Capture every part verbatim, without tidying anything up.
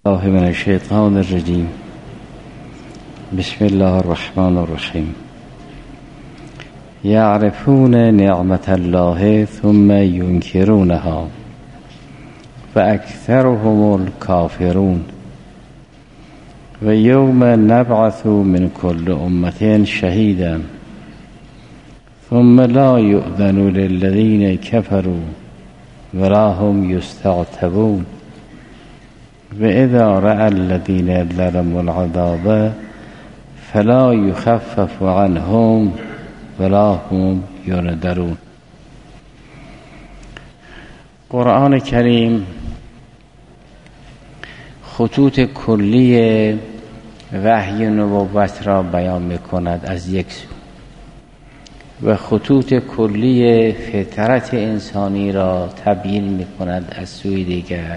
الله من الشیطان الرجیم. بسم الله الرحمن الرحیم. یعرفون نعمت الله ثم ینکرونها و اکثرهم الکافرون و یوم نبعث من کل امة شهیدا ثم لا یؤذن للذین کفروا ولا هم یستعتبون و اذا رأى الذین ظلموا العذاب فلا یخفف عنهم ولا هم ینذرون. قرآن کریم خطوط کلی وحی نبوت را بیان می‌کند از یک سو و خطوط کلی فطرت انسانی را تبیین می‌کند از سوی دیگر.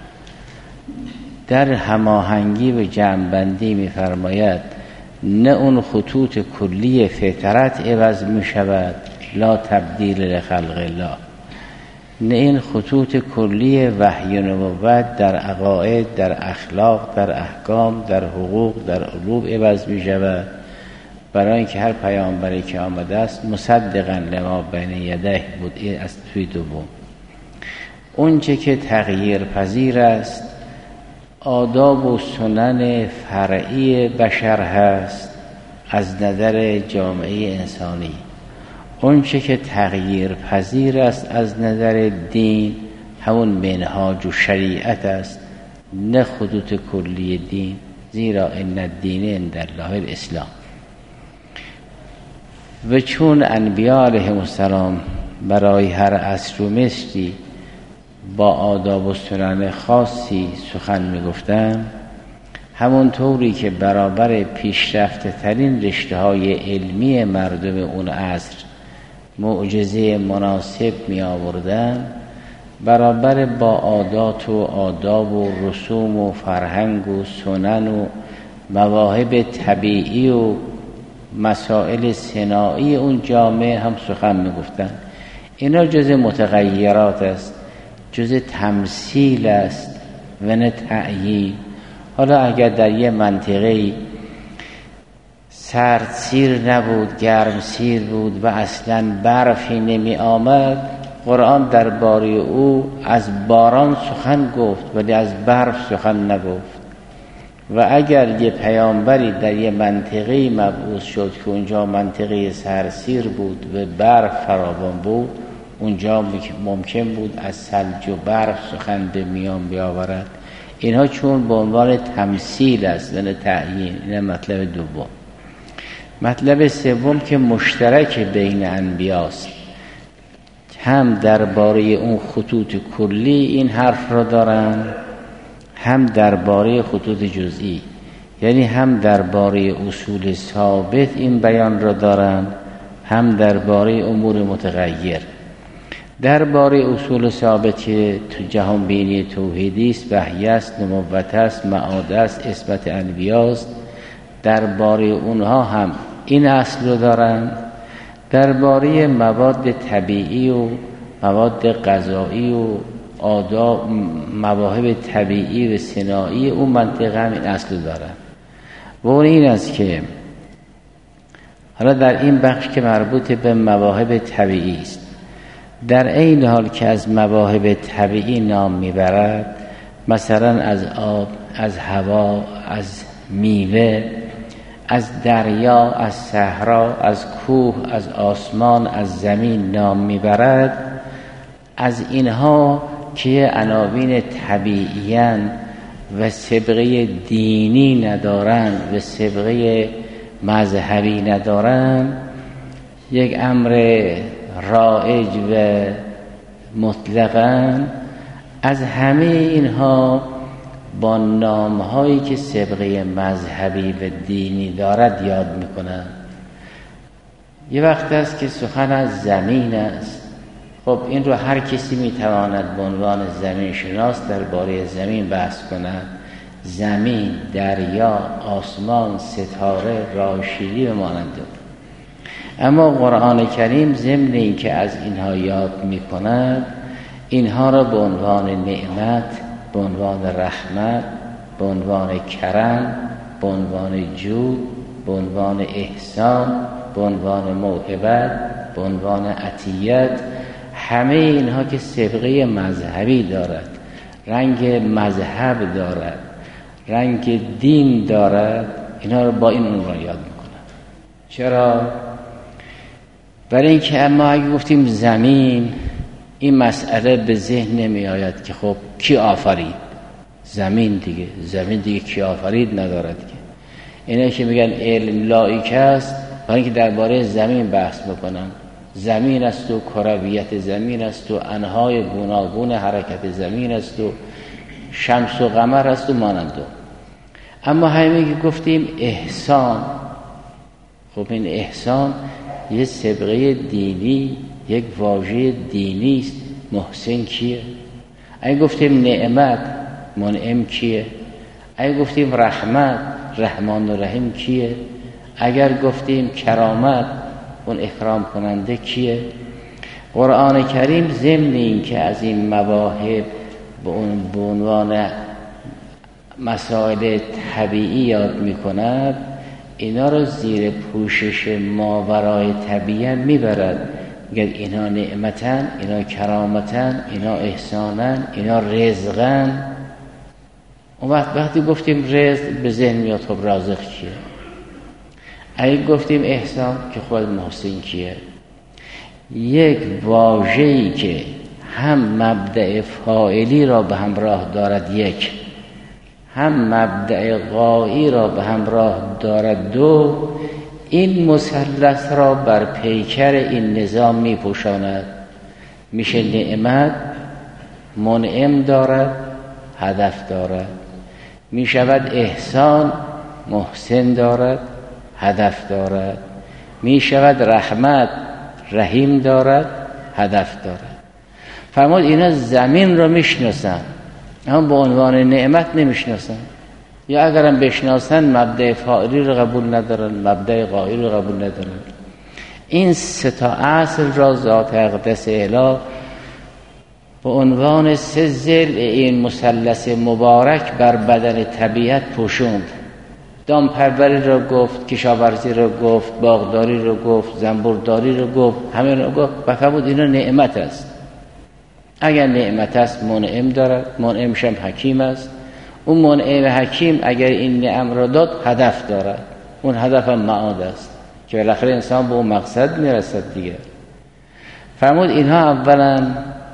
در هماهنگی و جمع‌بندی می‌فرماید نه اون خطوط کلی فطرت عوض می‌شود، لا تبدیل لخلق الله، نه این خطوط کلی وحی نبوت در عقاید، در اخلاق، در احکام، در حقوق، در علوم عوض می‌شود، برای اینکه هر پیامبری که آمده است مصدقاً لما بین یدیه بود. این از توی دوم. اون چه که تغییر پذیر است آداب و سنن فرعی بشر هست از نظر جامعه انسانی. اون چه که تغییر پذیر است از نظر دین همون منهاج و شریعت است، نه خطوط کلی دین، زیرا ان الدین عند الله الاسلام. و چون انبیاء علیهم السلام برای هر عصر و مصری با آداب و سنن خاصی سخن میگفتن، همون طوری که برابر پیشرفته ترین رشته های علمی مردم اون عصر معجزه مناسب می آوردن، برابر با عادات و آداب و رسوم و فرهنگ و سنن و مواهب طبیعی و مسائل صناعی اون جامعه هم سخن می گفتن. اینا جز متغیرات است، جز تمثیل است و نه تعیین. حالا اگر در یه منطقه سرد سیر نبود، گرم سیر بود و اصلا برفی نمی آمد، قرآن درباره او از باران سخن گفت ولی از برف سخن نگفت. و اگر یه پیامبری در یه منطقه مبعوث شد که اونجا منطقه سرسیر بود و برف فراوان بود، اونجا ممکن بود از ثلج و برف سخن به میان بیاورد. اینها چون به عنوان تمثیل است و نه تعیین. این مطلب دوم. مطلب سوم که مشترک بین انبیاست، هم درباره اون خطوط کلی این حرف را دارن، هم درباره خطوط جزئی، یعنی هم درباره اصول ثابت این بیان را دارن، هم درباره امور متغیر. درباره اصول ثابت که تو جهان بینی توحیدی است، وحی است، نبوت است، معاد است، اثبات انبیاست، درباره اونها هم این اصل رو دارن. درباره مواد طبیعی و مواد غذایی و آداب مواهب طبیعی و صناعی اون منطقه هم این اصل رو دارن. و اون این است که حالا در این بخش که مربوط به مواهب طبیعی است، در این حال که از مواهب طبیعی نام میبرد، مثلا از آب، از هوا، از میوه، از دریا، از صحرا، از کوه، از آسمان، از زمین نام میبرد، از اینها که عناوین طبیعیان و سابقه دینی ندارند و سابقه مذهبی ندارند، یک امر رایج و مطلقاً از همه اینها با نامهایی که سابقه مذهبی و دینی دارد یاد میکنن. یه وقت است که سخن از زمین است. خب این رو هر کسی میتواند به عنوان زمین شناس درباره زمین بحث کند. زمین، دریا، آسمان، ستاره، راشیلی و مانند. اما قرآن کریم ضمن این که از اینها یاد میکند، اینها را به عنوان نعمت، به عنوان رحمت، به عنوان کرم، به عنوان جود، به عنوان احسان، به عنوان موهبت، به عنوان عطیت. همه اینها که سابقه مذهبی دارد، رنگ مذهب دارد، رنگ دین دارد، اینها رو با این عنوان یاد میکنن. چرا؟ برای اینکه اما اگه گفتیم زمین، این مسئله به ذهن نمی آید که خب کی آفرید؟ زمین دیگه، زمین دیگه کی آفرید ندارد که. اینه که میگن علم لایک است، برای اینکه درباره زمین بحث بکنن. زمین است و کرویت زمین است و انهای گوناگون حرکت زمین است و شمس و قمر است و مانند. اما همین که گفتیم احسان، خب این احسان یه سابقه دینی، یک واژه دینی است. محسن کیه؟ اگه گفتیم نعمت، منعم کیه؟ اگه گفتیم رحمت، رحمان و رحیم کیه؟ اگر گفتیم کرامت، اون اکرام کننده کیه؟ قرآن کریم ضمن این که از این مواهب به عنوان مسائل طبیعی یاد می کند، اینا رو زیر پوشش ماورای طبیعت می برد. میگه اینا نعمتن، اینا کرامتن، اینا احسانن، اینا رزقن. اون وقت وقتی گفتیم رزق به ذهن میاد خب رازق کیه؟ اگه گفتیم احسان که خود محسن کیه؟ یک واژه‌ای که هم مبدأ فاعلی را به همراه دارد یک، هم مبدأ غایی را به همراه دارد دو، این مثلث را بر پیکر این نظام می پوشاند. میشه نعمت، منعم دارد، هدف دارد. می شود احسان، محسن دارد، هدف دارد. می شود رحمت، رحیم دارد، هدف دارد. فرمود اینا زمین را میشناسن اما به عنوان نعمت نمیشناسن، یا اگرم بشناسن مبدأ فاعلی رو قبول ندارن، مبدأ غایی رو قبول ندارن. این سه تا اصل را ذات اقدس الهی به عنوان سه ضلع این مثلث مبارک بر بدن طبیعت پوشوند. دامپروری را گفت، کشاورزی را گفت، باغداری را گفت، زنبورداری را گفت، همه را گفت. بفرمود اینا نعمت است. اگر نعمت است منعم دارد، منعمش هم حکیم است. اون منعم حکیم اگر این نعم را داد هدف دارد، اون هدف هم معاد است که بالاخره انسان به اون مقصد میرسد دیگه. فرمود اینها اولا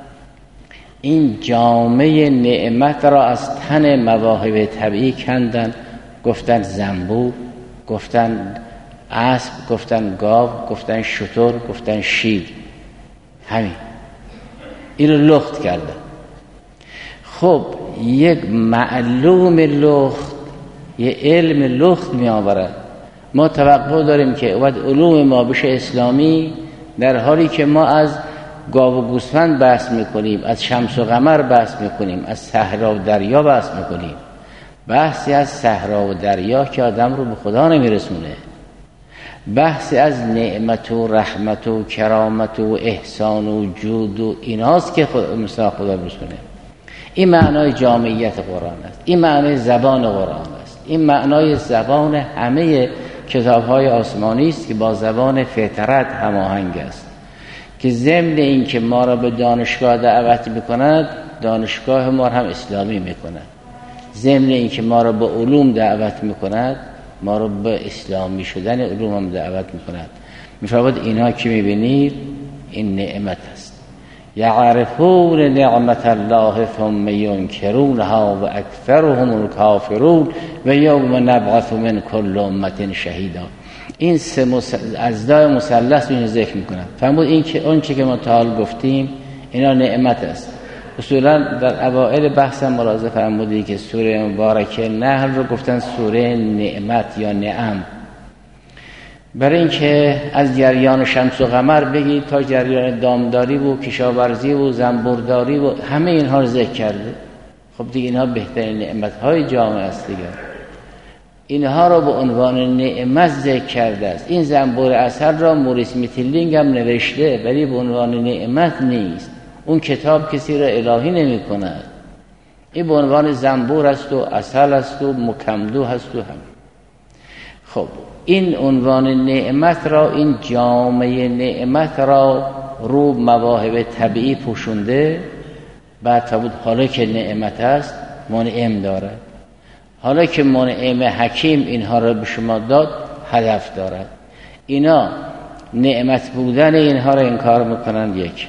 این جامعه نعمت را از تن مواهب طبیعی کندن، گفتن زنبور، گفتن اسب، گفتن گاو، گفتن شتر، گفتن شیر، همین این رو لخت کردن. خب یک معلوم لخت، یه علم لخت می آورد. ما توقع داریم که وقت علوم ما بشه اسلامی، در حالی که ما از گاو و گوسفند بحث میکنیم، از شمس و قمر بحث میکنیم، از صحرا و دریا بحث میکنیم. بحثی از صحرا و دریا که آدم رو به خدا نمیرسونه، بحثی از نعمت و رحمت و کرامت و احسان و جود و ایناست که خود مثلا خدا برسونه. این معنای جامعیت قرآن است، این معنای زبان قرآن است، این معنای زبان همه کتاب‌های آسمانی است که با زبان فطرت هماهنگ است، که ضمن این که ما را به دانشگاه دعوت می‌کند، دانشگاه ما هم اسلامی می‌کند. ضمن این که ما را به علوم دعوت می‌کند، ما را به اسلامی شدن علوم هم دعوت می‌کند. می‌فرماید اینا که می‌بینید این نعمت است. یعرفون نعمت الله ثم ینکرونها و اکثرهم الکافرون و یوم نبعث من کل امة شهیدا. این سه اجزای مثلث رو ذکر می‌کنند. فرمود این که اون چیزی که ما تا حال گفتیم اینا نعمت است. اصولا در اوائل بحث ملاحظه فرمودید که سوره مبارکه نحل رو گفتن سوره نعمت یا نعم، برای اینکه از جریان شمس و قمر بگید تا جریان دامداری و کشاورزی و زنبورداری و همه اینها رو ذکر کرده. خب دیگه اینها بهترین نعمت‌های جامعه است دیگه. اینها رو به عنوان نعمت ذکر کرده است. این زنبور عسل را موریس میتیلینگ هم نوشته، ولی به عنوان نعمت نیست. اون کتاب کسی را الهی نمی کند. این به عنوان زنبور است و عسل است و مکمدو هست و هم. خب این عنوان نعمت را، این جامعه نعمت را رو مواهب طبیعی پوشونده. بعد فرمود حالا که نعمت است منعم دارد، حالا که منعم حکیم اینها را به شما داد هدف دارد. اینا نعمت بودن اینها را انکار میکنند، یک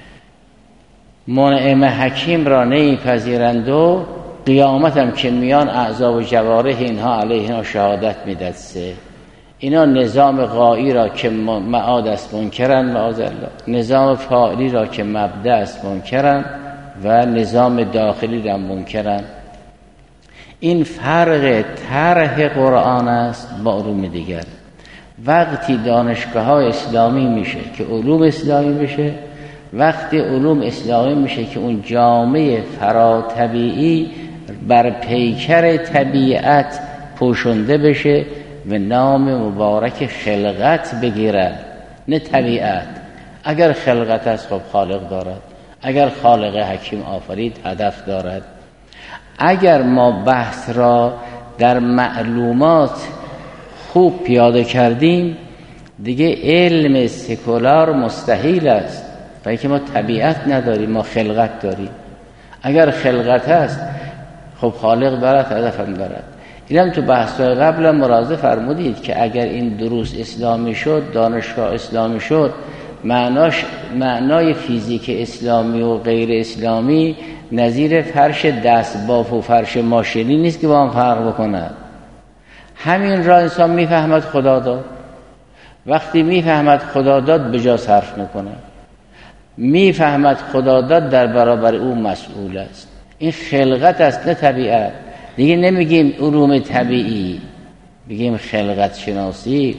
منعم حکیم را نمیپذیرند و قیامت هم که میان اعضا و جوارح اینها علیه اینا شهادت میداد. سه اینا نظام غایی را که معاد است منکرن، معاذ الله، نظام فاعلی را که مبدا است منکرن و نظام داخلی را منکرن. این فرق طرح قرآن است با علوم دیگر. وقتی دانشگاه های اسلامی میشه که علوم اسلامی میشه، وقتی علوم اسلامی میشه که اون جامعه فرا طبیعی بر پیکر طبیعت پوشونده بشه و نام مبارک خلقت بگیرد، نه طبیعت. اگر خلقت است خب خالق دارد، اگر خالق حکیم آفرید هدف دارد. اگر ما بحث را در معلومات خوب پیاده کردیم دیگه علم سکولار مستحیل است، برای که ما طبیعت نداریم، ما خلقت داریم. اگر خلقت است خب خالق دارد، هدف هم دارد. اینم تو بحث‌های قبل ملاحظه فرمودید که اگر این دروس اسلامی شد، دانشگاه اسلامی شد، معناش معنای فیزیک اسلامی و غیر اسلامی نظیر فرش دست باف و فرش ماشینی نیست که با هم فرق بکند. همین را انسان میفهمد خدا داد. وقتی میفهمد خدا داد به جا صرف میکنه، میفهمد خدا داد در برابر او مسئول است. این خلقت است نه طبیعت. دیگه نمیگیم علوم طبیعی، بگیم خلقت شناسی،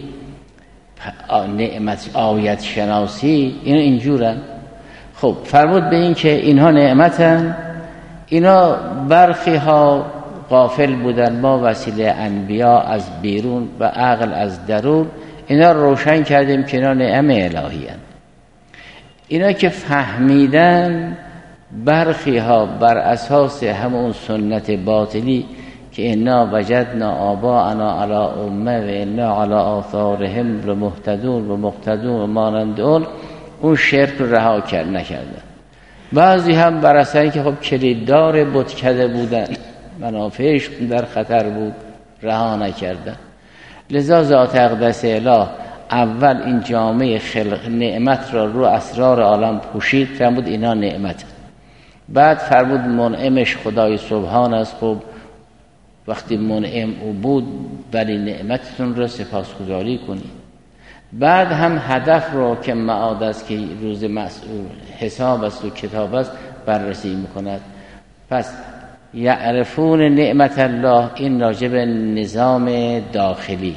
نعمت آیت شناسی. اینا اینجورن. خب فرمود به این که اینها نعمتن، اینا برخی ها غافل بودن، ما وسیله انبیا از بیرون و عقل از درون اینا روشن کردیم که اینا نعم الهی هن. اینا که فهمیدن، برخی ها بر اساس همون سنت باطلی که انا وجدنا آباءنا علی امه و انا علی آثارهم لمهتدون و مقتدون و مانند اون، اون شرک رو رها کرد نکردن. بعضی هم بر اثر که خب کلیددار بتکده بودن، منافعش در خطر بود، رها نکردن. لذا ذات اقدس اله اول این جامعه خلق نعمت را رو اسرار عالم پوشید، فرمود اینا نعمت. بعد فرمود منعمش خدای سبحان است. خب وقتی منعم او بود ولی نعمتتون را سپاسگزاری کنید. بعد هم هدف رو که معاد است که روز مسئول حساب است و کتاب است بررسی میکند. پس یعرفون نعمت الله، این راجب نظام داخلی.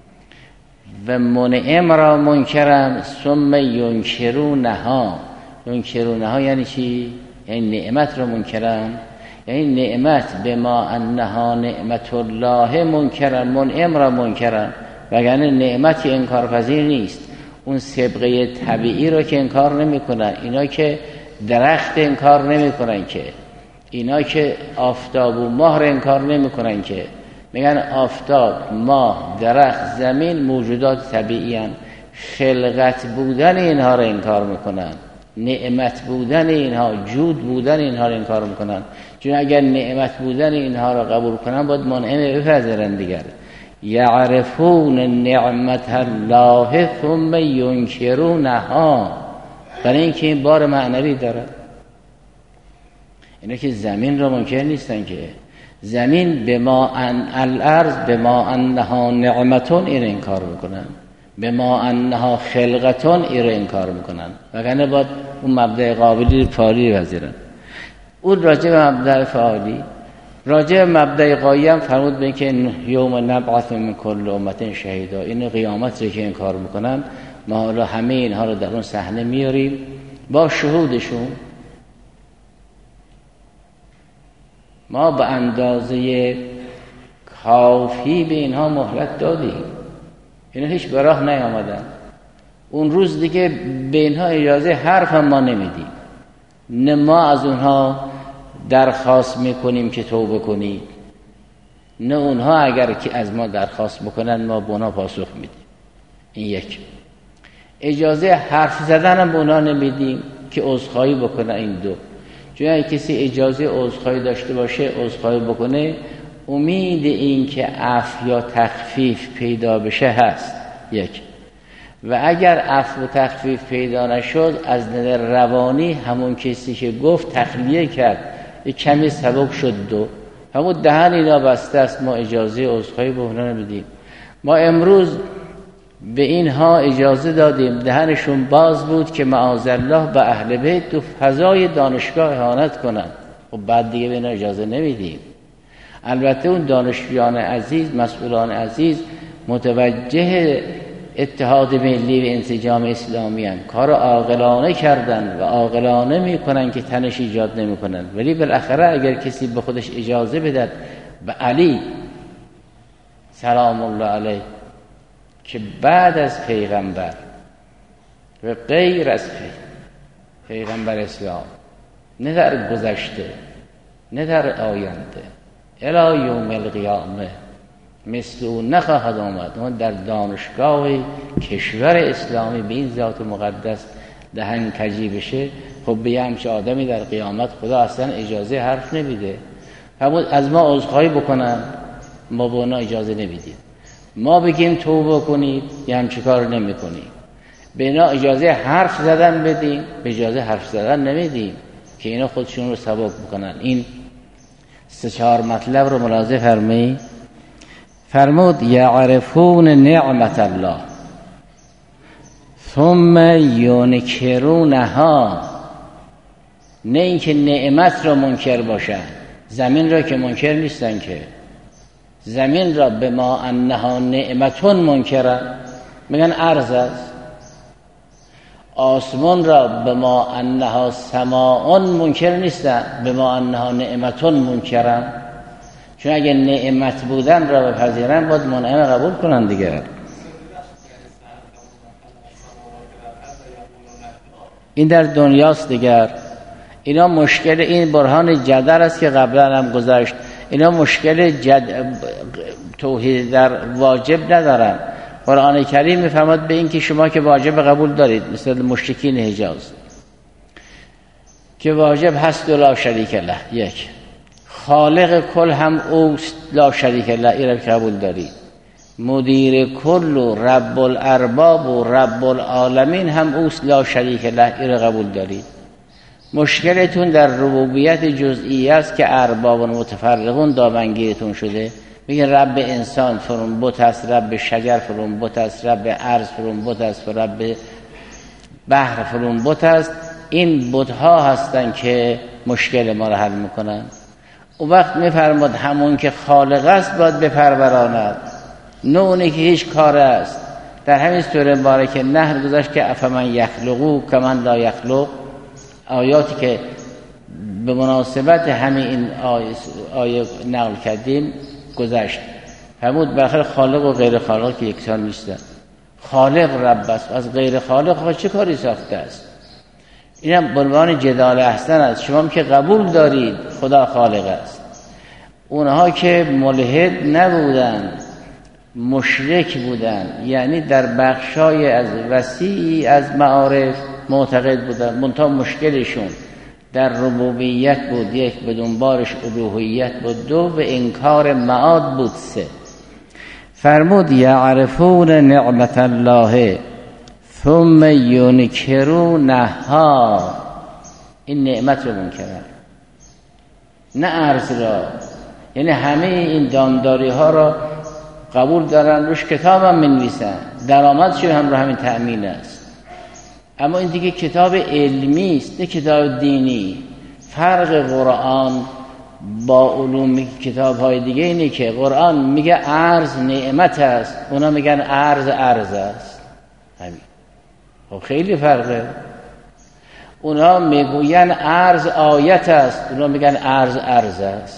و منعم را منکرن، ثم ینکرونها. ینکرونها یعنی چی؟ یعنی نعمت را منکرن، یعنی نعمت به ما انها نعمت الله منکرن، منعم را منکرن. وگرنه نعمتی انکار پذیر نیست. اون سبقه طبیعی رو که انکار نمی کنن، اینا که درخت انکار نمی کنن، که اینا که آفتاب و ماه رو انکار نمی کنن، که میگن آفتاب، ماه، درخت، زمین موجودات طبیعی هن. خلقت بودن اینها رو انکار میکنن، نعمت بودن اینها، جود بودن اینها رو انکار میکنن. چون اگر نعمت بودن اینها رو قبول کنن باید منعم بپذیرن دیگر. یعرفون نعمت الله ثم ینکرونها، برای اینکه این بار معنوی داره. اینا که زمین رو منکر نیستن، که زمین به ما ان الارض به ما انها نعمتون این انکار میکنن، به ما انها خلقتون این انکار میکنن. وگرنه باید اون مبدأ قابلی فعالی بپذیرن. اون راجع به مبدأ فعالی، راجع به مبدأ غایی هم فرمود به که یوم نبعث من کل امت شهیدا، این قیامت رو که انکار میکنن، ما حالا همه اینها رو در اون صحنه میاریم با شهودشون. ما به اندازه کافی به اینها مهلت دادیم، اینا هیچ به راه نیامدن. اون روز دیگه به اینها اجازه حرف هم ما نمیدیم، نه ما از اونها درخواست میکنیم که توبه کنید، نه اونها اگر که از ما درخواست بکنن ما به اونها پاسخ میدیم. این یک. اجازه حرف زدن هم به اونها نمیدیم که عذرخواهی بکنه. این دو. چون اگه کسی اجازه عذرخواهی داشته باشه عذرخواهی بکنه، امید این که عفو یا تخفیف پیدا بشه هست. یک. و اگر عفو و تخفیف پیدا نشد، از نظر روانی همون کسی که گفت تخلیه کرد، یک کمی سبک شد. دو. همون دهن اینا بسته است، ما اجازه عذرخواهی به اونها نمیدیم. ما امروز به اینها اجازه دادیم، دهنشون باز بود که معاذالله به اهل بیت تو فضای دانشگاه اهانت کنن. خب بعد دیگه به اینا اجازه نمیدیم. البته اون دانشجویان عزیز، مسئولان عزیز متوجه اتحاد ملی و انسجام اسلامی هستند، کار عاقلانه کردن و عاقلانه میکنن که تنش ایجاد نمیکنن. ولی بالاخره اگر کسی به خودش اجازه بده به علی سلام الله علیه که بعد از پیغمبر و غیر از پیغمبر اسلام، نه در گذشته نه در آینده، الی یوم القیامه مثل او نخواهد آمد، اون در دانشگاه کشور اسلامی به این ذات مقدس دهن کجی بشه. خب به همچه آدمی در قیامت خدا اصلا اجازه حرف نمیده. همون از ما عذرخواهی بکنن، ما به اونا اجازه نمیدیم. ما بگیم توبه کنید، یه همچه کار نمی کنیم. به اینا اجازه حرف زدن بدیم، به اجازه حرف زدن نمیدیم که اینا خودشون رو سبک بکنن. این سه چهار مطلب رو ملاحظه فرمایید. فرمود یعرفون نعمت الله ثم ینکرونها، نه اینکه نعمت را منکر باشن. زمین را که منکر نیستن، که زمین را به ما انها نعمتون منکرن، میگن ارض است. آسمان را به ما انها سماعون منکر نیستن، به ما انها نعمتون منکرن. چون اگه نعمت بودن را بپذیرن باید منعم قبول کنن دیگه. این در دنیاست دیگر. اینا مشکل، این برهان جدل است که قبلا هم گذاشت. اینا مشکل جد... توحید در واجب ندارن. قرآن کریم میفرماد به این که شما که واجب قبول دارید، مثل مشرکین حجاز که واجب هست و لا شریک له، یک خالق کل هم اوست لا شریک له، این را قبول دارید. مدیر کل و رب الارباب و رب العالمین هم اوست لا شریک له، این را قبول دارید. مشکلتون در ربوبیت جزئی است که ارباب و متفرقون دامنگیرتون شده. میگن رب انسان فرون بت است، رب شجر فرون بت است، رب ارض فرون بت است، رب بحر فرون بت است. این بت ها هستن که مشکل ما را حل میکنن. اون وقت میفرماد همون که خالق است باید بپروراند، نه اونی که هیچ کار است. در همین سوره مبارکه نحل گذاشت که افمن یخلقو کمن لا یخلق، آیاتی که به مناسبت همین این آیه, آیه نقل کردیم گذشت. فرمود بالاخره خالق و غیر خالق که یکسان نیستن. خالق رب است، از غیر خالق چه کاری ساخته است؟ اینم به عنوان جدال احسن است. شما که قبول دارید خدا خالق است، اونها که ملحد نبودن، مشرک بودن، یعنی در بخشای از وسیعی از معارف معتقد بودن، منتها مشکلشون در ربوبیت بود، یک بدون بارش الوهیت بود، دو به انکار معاد بود، سه فرمود یعرفون نعمت الله ثم ینکرونها، این نعمت رو منکرن، نه ارز را. یعنی همه این دامداری ها را قبول دارن، روش کتاب هم منویسن، درآمدشون هم رو همین تأمین است. اما این دیگه کتاب علمی است، نه کتاب دینی. فرق قرآن با علوم کتاب های دیگه اینه که قرآن میگه ارز نعمت است، اونا میگن ارز ارز است. همین خب خیلی فرقه. اونا میگوین ارز آیت است، اونا میگن ارز ارز است.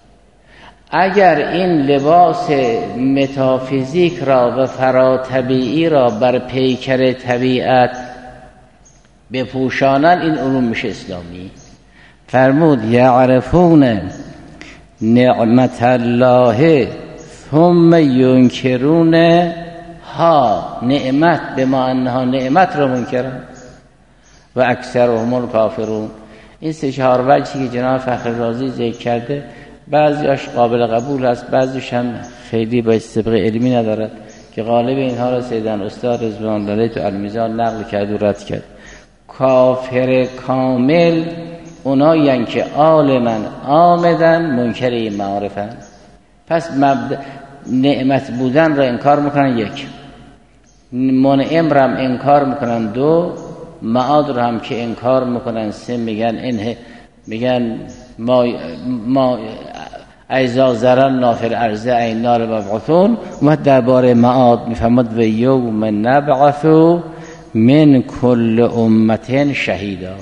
اگر این لباس متافیزیک را و فراتبیعی را بر پیکر طبیعت بپوشانن، این علوم میشه اسلامی. فرمود یعرفون نعمت الله ثم ینکرون ها، نعمت به معنی ها نعمت رو منکرن و اکثرهم الکافرون. این سه چهار وجهی که جناب فخر رازی ذکر کرده بعضیاش قابل قبول است، بعضیش هم خیلی با سابقه علمی ندارد که غالب اینها را سیدن استاد رضوان الله تو المیزان نقل کرد و رد کرد. کافر کامل اونایی که عالماً آمدن منکر این معارفن. پس مبدأ نعمت بودن را انکار میکنن، یک منعم را هم انکار میکنن، دو معاد را هم که انکار میکنن، سه میگن انه میگن ما ما ایزا زرن نافر ارزه این نار مبعثون. و درباره معاد میفهمد و یوم نبعثو من کل امت شهیدا.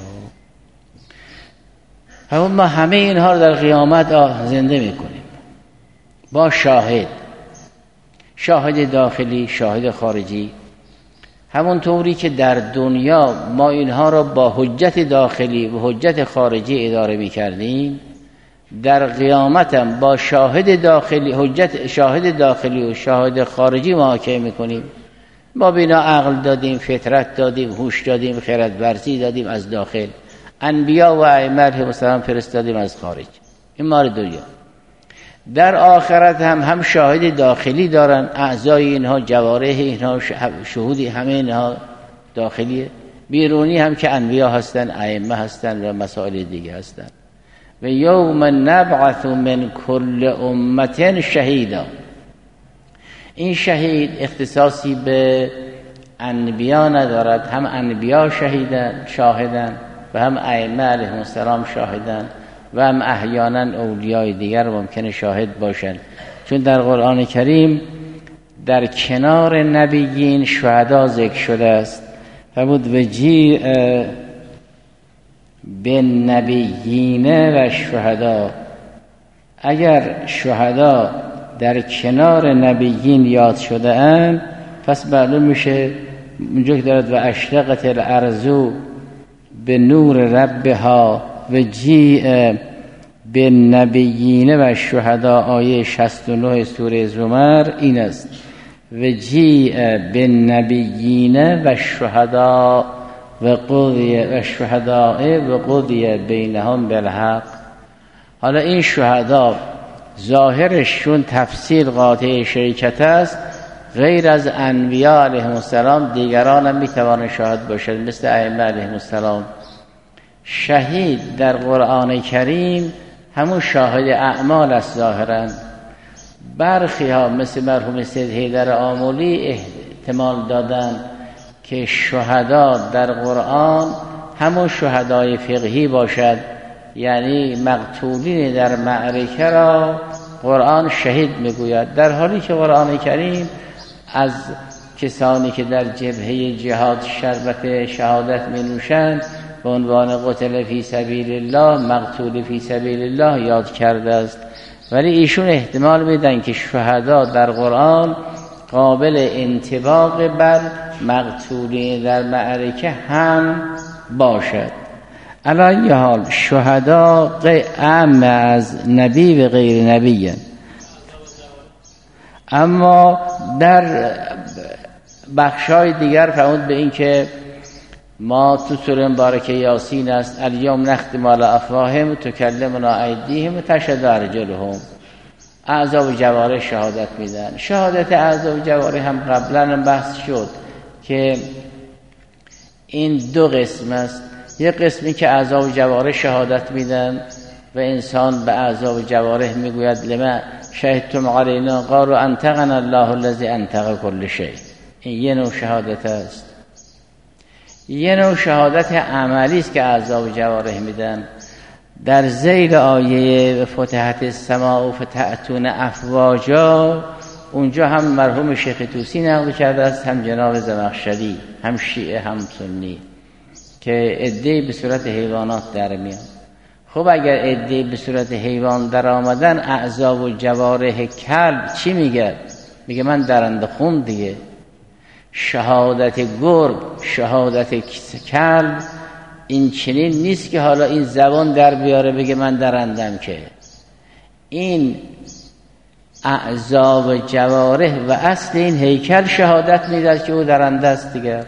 همون ما همه اینها رو در قیامت زنده میکنیم با شاهد، شاهد داخلی، شاهد خارجی. همون طوری که در دنیا ما اینها را با حجت داخلی و حجت خارجی اداره میکردیم، در قیامت هم با شاهد داخلی، حجت شاهد داخلی و شاهد خارجی محاکمه میکنیم. ما بینا عقل دادیم، فطرت دادیم، هوش دادیم، خرد ورزی دادیم از داخل، انبیا و ائمه علیهم السلام فرستادیم از خارج. این مار دنیا. در آخرت هم هم شاهد داخلی دارن، اعضای اینها، جوارح اینها، شهودی همه اینها داخلیه، بیرونی هم که انبیا هستن، ائمه هستن و مسائل دیگه هستن. و یوم نبعث من کل امت شهیدا. این شهید اختصاصی به انبیا ندارد، هم انبیا شهیدن شاهدن و هم ائمه علیهم السلام شاهدن و هم احیانا اولیای دیگر ممکنه شاهد باشند. چون در قرآن کریم در کنار نبیین شهدا ذکر شده است. فرمود و جیء بالنبیین و شهدا. اگر شهدا در کنار نبیین یاد شده اند پس معلوم میشه اونجا که دارد و اشرقت الارض به نور ربها و جیء بالنبیین و شهدا. آیه شصت و نه سوره زمر این است، و جیء بالنبیین و شهدا و قضی و شهداء و قضی بینهم بالحق. حالا این شهدا ظاهرشون تفسیر قاطع شریکت است، غیر از انبیا علیهم السلام دیگران هم میتوانند شاهد باشد، مثل ائمه علیهم السلام. شهید در قرآن کریم همون شاهد اعمال است ظاهرا. برخی ها مثل مرحوم سید حیدر آمولی احتمال دادن که شهدا در قرآن همون شهدای فقهی باشد، یعنی مقتولین در معرکه را قرآن شهید میگوید، در حالی که قرآن کریم از کسانی که در جبهه جهاد شربت شهادت می نوشند به عنوان قتل فی سبیل الله، مقتول فی سبیل الله یاد کرده است. ولی ایشون احتمال میدن که شهدا در قرآن قابل انطباق بر مقتولین در معرکه هم باشد. علی ای حال شهدا اعم از نبی و غیر نبی، اما در بخشای دیگر فرمود به این که ما تو سوره مبارکه یاسین است الیوم نختم علی افواههم تکلمنا ایدیهم و تشهد ارجلهم. اعضا و جوارح شهادت میدن. شهادت اعضا و جوارح هم قبلا بحث شد که این دو قسم است. یک قسمی که اعضا و جوارح شهادت میدن و انسان به اعضا و جوارح میگوید لما شهدتم علینا قالوا انطقنا الله الذی انطق كل شیء. این یه نوع شهادت است. یه نوع شهادت عملی است که اعضا و جوارح میدن. در ذیل آیه فتحت السماء و فتحتون افواجا، اونجا هم مرحوم شیخ طوسی نقل کرده است، هم جناب زمخشری، هم شیعه هم سنی، که عده‌ای به صورت حیوانات در میان. خب اگر عده‌ای به صورت حیوان در آمدن، اعضا و جوارح کلب چی میگه؟ میگه من درنده خون دیگه. شهادت گرگ، شهادت کلب، این چنین نیست که حالا این زبان در بیاره بگه من درندم، که این اعضا و جوارح و اصل این هیکل شهادت میدهد که او درنده است دیگر.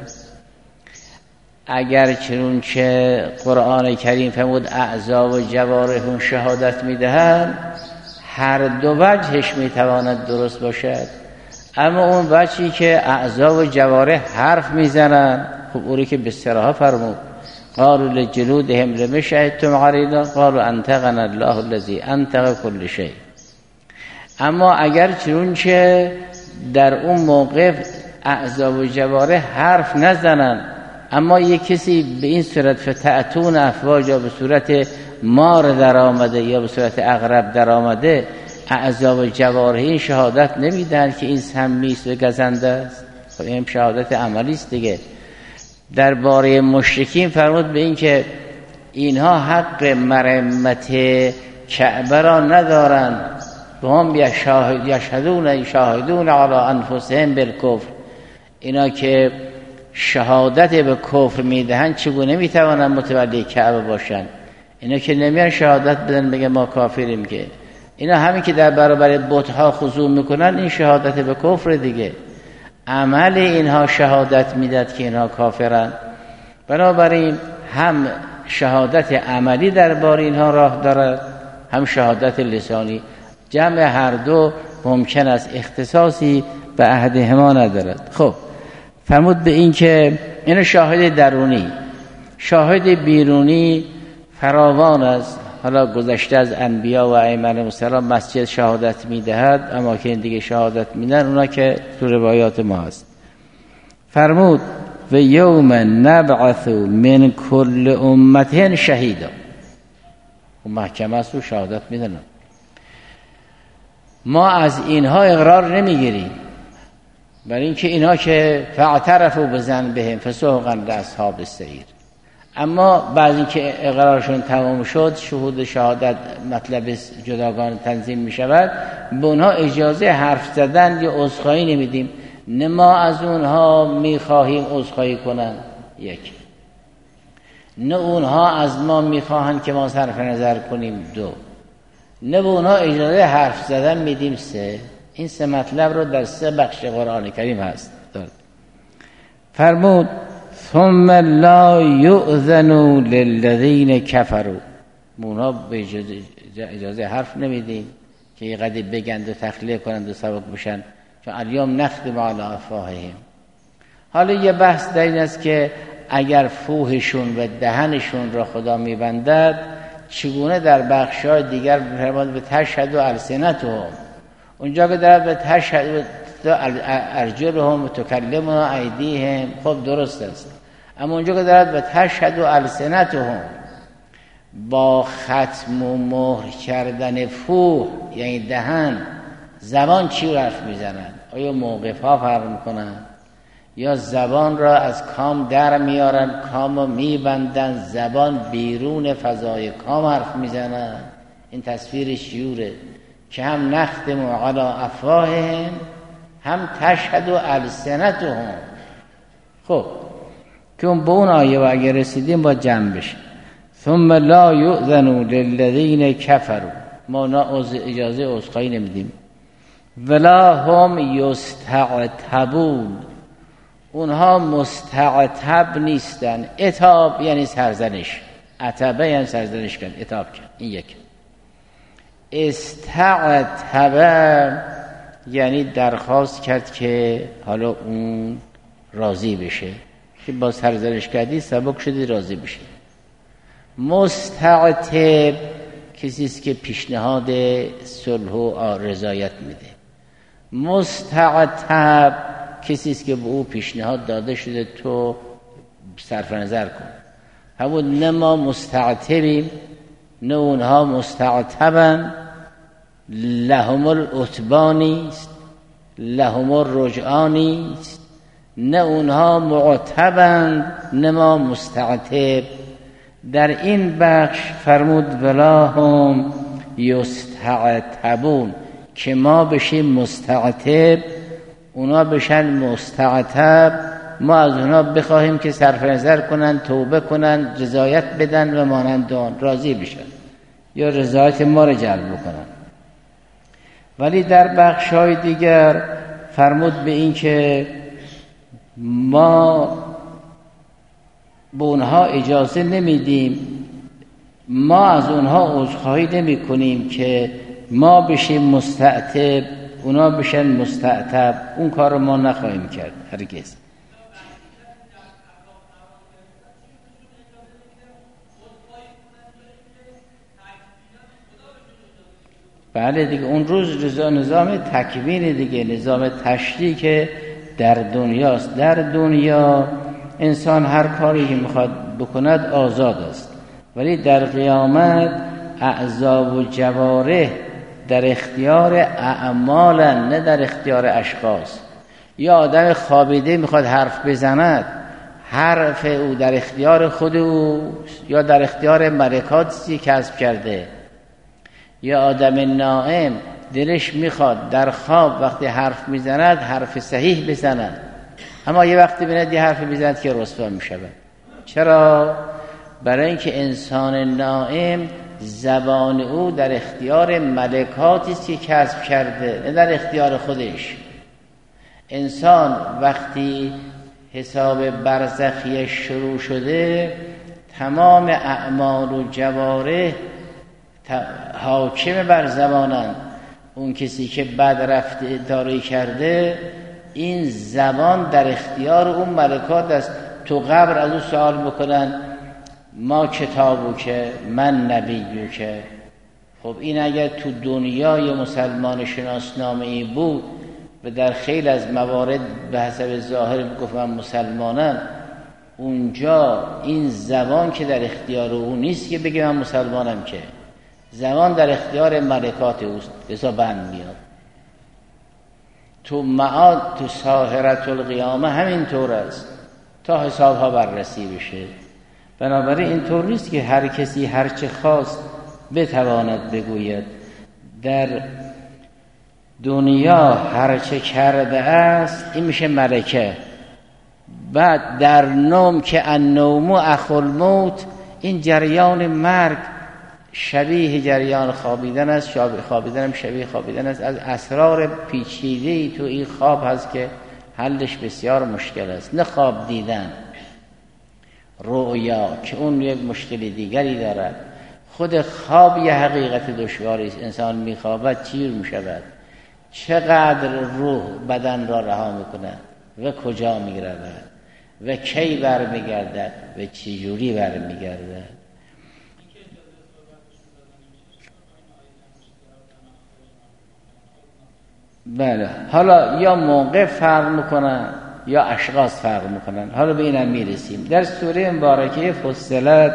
اگر چنون چه قرآن کریم فرمود اعضا و جوارح اون شهادت میدهند، هر دو وجهش میتواند درست باشد. اما اون وجهی که اعضا و جوارح حرف میزنن، خب اوری که به صراحت فرمود قالوا لجلودهم لم شهدتم علينا قالوا انطقنا الله الذي انطق كل شيء. اما اگر چون چه در اون موقف اعضا و جوارح حرف نزنن، اما یک کسی به این صورت فتأتون افواجا به صورت مار در آمده یا به صورت عقرب در آمده، اعضا و جوارح این شهادت نمیدن که این سمیست و گزنده است. خب این شهادت عملی است دیگه. درباره مشرکین فرمود به این که اینها حق مرمت کعبه را ندارند و هم یشهدون شاهدون علی انفسهم بالکفر. اینا که شهادت به کفر میدهند چگونه میتوانند متولی کعبه باشند؟ اینا که نمیان شهادت بدن بگه ما کافریم، که اینا همین که در برابر بت‌ها خضوع میکنن این شهادت به کفر دیگه. عمل اینها شهادت میداد که اینها کافرن. بنابراین هم شهادت عملی درباره اینها راه دارد، هم شهادت لسانی. جمع هر دو ممکن است اختصاصی به احدهما ندارد. خب فرمود به این که این شاهد درونی، شاهد بیرونی فراوان است. حالا گذشته از انبیا و ائمه السلام مسجد شهادت میدهد، اما که این دیگه شهادت میدن اونا که تو روایات ما هست. فرمود و یوم نبعث من کل امت شهیدا. و محکمه است و شهادت میدن. ما از اینها اقرار نمیگیریم، برای اینکه اینها که فاعترفوا بذنبهم فسحقا لاصحاب السعیر. اما بعد اینکه اقرارشون تمام شد، شهود شهادت مطلب جداگانه تنظیم می شود، به اونها اجازه حرف زدن یا عذرخواهی نمیدیم. نه ما از اونها می خواهیم عذرخواهی کنن، یک، نه اونها از ما می خواهند که ما صرف نظر کنیم، دو، نه به اونها اجازه حرف زدن میدیم، سه. این سه مطلب رو در سه بخش قرآن کریم هست. فرمود ثم لا یؤذن للذین کفروا. اونها به اجازه, اجازه حرف نمیدیم که یه قدر بگند و تخلیه کنند و سبک بشن، چون الیوم نختم علی افواههم. حالا یه بحث در این است که اگر فوهشون و دهنشون را خدا میبندد، چگونه در بخش‌های دیگر فرمود به تشهد و السنتهم، اونجا که در به تشهد ارجلهم و تکلمنا ایدیهم، خب درست است. اما اونجا که دارد به تشهد و السنتهم، با ختم و مهر کردن فوه یعنی دهن، زبان چی حرف میزنن؟ آیا موقف ها فرق میکنن یا زبان را از کام در میارن، کام رو میبندن، زبان بیرون فضای کام حرف میزنن؟ این تصویر شیوره که هم نختم علی افواههم هم تشهد و السنتهم. خب که اون به اون آیه و اگه رسیدیم با جمع بشه. ثم لا یؤذن للذین کفروا، ما اجازه عذرخواهی نمیدیم. ولا هم یستعتبون، اونها مستعتب نیستن. عتاب یعنی سرزنش، عتبه یعنی سرزنش کن، عتاب کن. این یک. استعتب یعنی درخواست کرد که حالا اون راضی بشه، که با سرزنش کردی سبک شدی راضی بشه. مستعتب کسی است که پیشنهاد صلح و رضایت میده. مستعتب کسی است که به او پیشنهاد داده شده تو صرف نظر کن. همون نه ما مستعتبیم نه اونها مستعتبن. لهم العتبانی است لهم الرجعانی است، نه اونها معتبند نه ما مستعتب. در این بخش فرمود ولا هم یستعتبون، که ما بشیم مستعتب اونا بشن مستعتب، ما از اونها بخواهیم که صرف نظر کنن، توبه کنن، رضایت بدن و مانند آن راضی بشن یا رضایت ما را جلب بکنن. ولی در بخش‌های دیگر فرمود به این که ما به اونها اجازه نمیدیم، ما از اونها عذرخواهی نمی کنیم که ما بشیم مستعتب، اونا بشن مستعتب. اون کار رو ما نخواهیم کرد هرگز. بله دیگه، اون روز رضا نظام تکوین دیگه، نظام تشریع که در دنیاست. در دنیا انسان هر کاری که میخواد بکند آزاد است، ولی در قیامت اعضا و جوارح در اختیار اعمالن، نه در اختیار اشخاص. یا آدم خوابیده میخواد حرف بزند، حرف او در اختیار خود او یا در اختیار ملکاتی کسب کرده. یا آدم نائم دلش میخواد در خواب وقتی حرف میزند حرف صحیح بزند، اما یه وقتی بیند یه حرف میزند که رسوا میشود. چرا؟ برای اینکه انسان نائم زبان او در اختیار ملکاتی است که کسب کرده، نه در اختیار خودش. انسان وقتی حساب برزخی شروع شده، تمام اعمال و جوارح حاکم بر زبانند. اون کسی که بد رفته داری کرده، این زبان در اختیار اون ملکات است. تو قبر از او سوال بکنن ما کتابو که من نبیو که. خب این اگر تو دنیای مسلمان شناسنامه ای بود و در خیلی از موارد به حسب ظاهر گفت من مسلمانم، اونجا این زبان که در اختیار او نیست که بگه من مسلمانم، که زبان در اختیار ملکات اوست، لذا بند میاد. تو معاد تو ساحرة القیامه همین طور است تا حساب ها بررسی بشه. بنابراین این طور نیست که هر کسی هر چه خواست بتواند بگوید. در دنیا هر چه کرده است این میشه ملکه. بعد در نوم که النوم اخو الموت، این جریان مرگ شبیه جریان خوابیدن است، شبیه خوابیدن هم شبیه خوابیدن است. از اسرار پیچیده‌ای تو این خواب هست که حلش بسیار مشکل است. نه خواب دیدن، رؤیا که اون یک مشکل دیگری دارد. خود خواب یه حقیقت دشواری است. انسان میخوابد چیر میشود، چقدر روح بدن را رها میکند و کجا میرود و کی برمیگردد و چجوری برمیگردد. بله، حالا یا موقع فرق میکنن یا اشخاص فرق میکنن. حالا به اینم میرسیم. در سوره مبارکه فصلت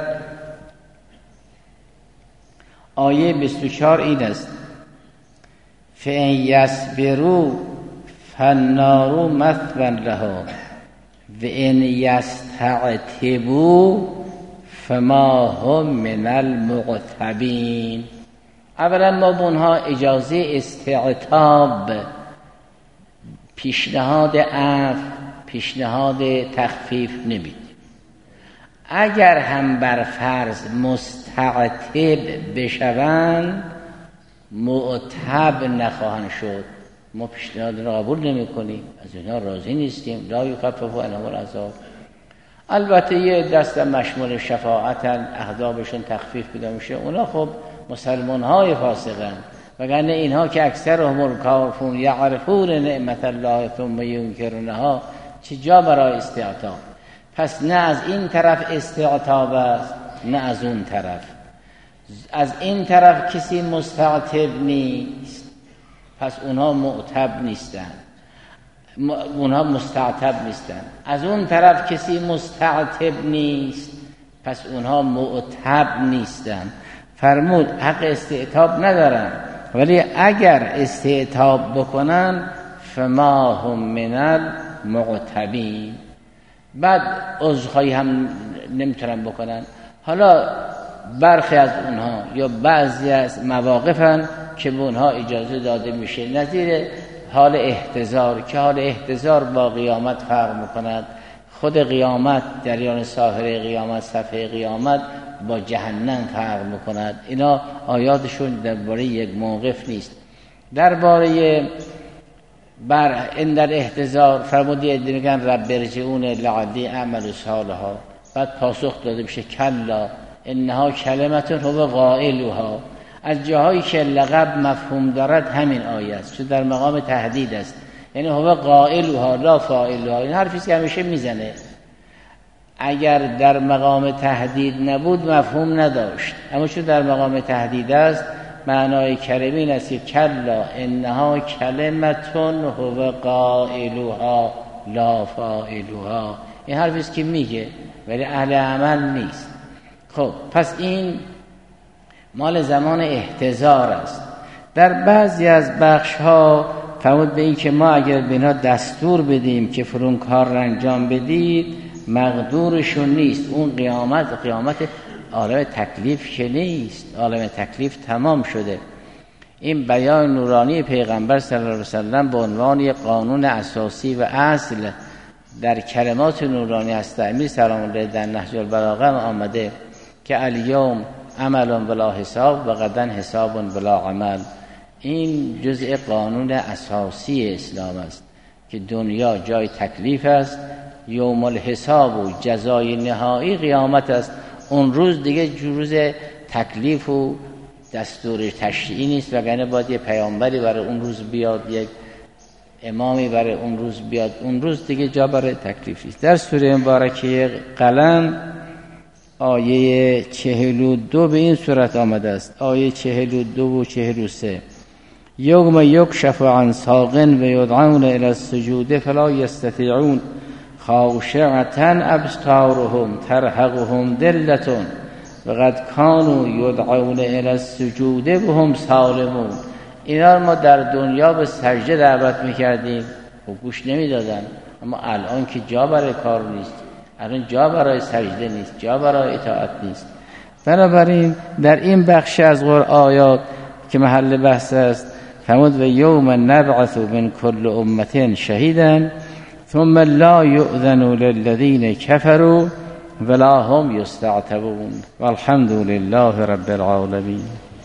آیه بیست و چهار این است: فَإِنْ يَصْبِرُوا فَالنَّارُ مَثْوًى لَهُمْ وَإِنْ يَسْتَعْتِبُوا فَمَا هُمْ مِنَ الْمُعْتَبِينَ. اولا ما به اونها اجازه استعتاب، پیشنهاد عفو، پیشنهاد تخفیف نمیدیم. اگر هم بر فرض مستعتب بشوند معتب نخواهند شد، ما پیشنهاد را قبول نمی کنیم، از اینها راضی نیستیم. لا یخفف عنهم العذاب. البته یه دست مشمول شفاعتن، احزابشون تخفیف پیدا میشه، اونا خب مسلمان های فاسقن، وگرنه اینها که اکثر هم الکافرون یعرفون نعمت الله ثم ینکرونها، چه جا برای استعتاب؟ پس نه از این طرف استعتاب است نه از اون طرف. از این طرف کسی مستعتب نیست، پس اونها معتب نیستن، اونها مستعتب نیستن. از اون طرف کسی مستعتب نیست، پس اونها معتب نیستن. فرمود حق استعتاب ندارن، ولی اگر استعتاب بکنن فما هم من المعتبین. بعد عذرخواهی هم نمیتونن بکنن. حالا برخی از اونها یا بعضی از مواقفن که به اونها اجازه داده میشه، نظیر حال احتضار که حال احتضار با قیامت فرق میکند. خود قیامت، جریان ساحره قیامت، صفحه قیامت با جهنم فرق میکند. اینا آیاتشون درباره یک موقف نیست. درباره بر این در احتضار فرمودی میگن رب ارجعون لعلی اعمل صالحا، بعد پاسخ داده میشه کلا انها کلمت هو قائلها. از جاهایی که لقب مفهوم دارد همین آیه است، چون در مقام تهدید است، یعنی هو قائلها لا فاعلها. این حرفی که همیشه میزنه. اگر در مقام تهدید نبود مفهوم نداشت، اما چون در مقام تهدید است معنای کلمه این است که کلا انها کلمتون هو قائلها لا فاعلها. این حرفی است که میگه ولی اهل عمل نیست. خب پس این مال زمان احتضار است. در بعضی از بخش ها فرمود به این که ما اگر به اینا دستور بدیم که فرون کار را انجام بدید مقدورشون نیست. اون قیامت قیامت عالم تکلیف که نیست، عالم تکلیف تمام شده. این بیان نورانی پیغمبر صلی الله علیه وسلم به عنوان یک قانون اساسی و اصل در کلمات نورانی است. امیر سلام الله در نهج البلاغه آمده که الیوم عمل بلا حساب و غدا حساب بلا عمل. این جزء قانون اساسی اسلام است که دنیا جای تکلیف است، یوم الحساب و جزای نهایی قیامت است. اون روز دیگه روز تکلیف و دستور تشریعی نیست، وگرنه باید یه پیامبری برای اون روز بیاد، یک امامی برای اون روز بیاد. اون روز دیگه جا برای تکلیف نیست. در سوره مبارکه قلم آیه چهل و دو به این صورت آمده است، آیه چهل و دو و چهل و سه: یوم یکشف عن ساق و یدعون الی السجود فلا یستطیعون خاشعة ابصارهم ترهقهم ذلة وقد كانوا یدعون الی السجود وهم سالمون. اینا ما در دنیا به سجده دعوت میکردیم و گوش نمیدادن، اما الان که جا برای کار نیست، الان جا برای سجده نیست، جا برای اطاعت نیست. بنابراین در این بخش از آیات که محل بحث است فرمود و یوم نبعث من کل امة شهیدا ثم لا یؤذن للذین کفروا ولا هم یستعتبون والحمد لله رب العالمین.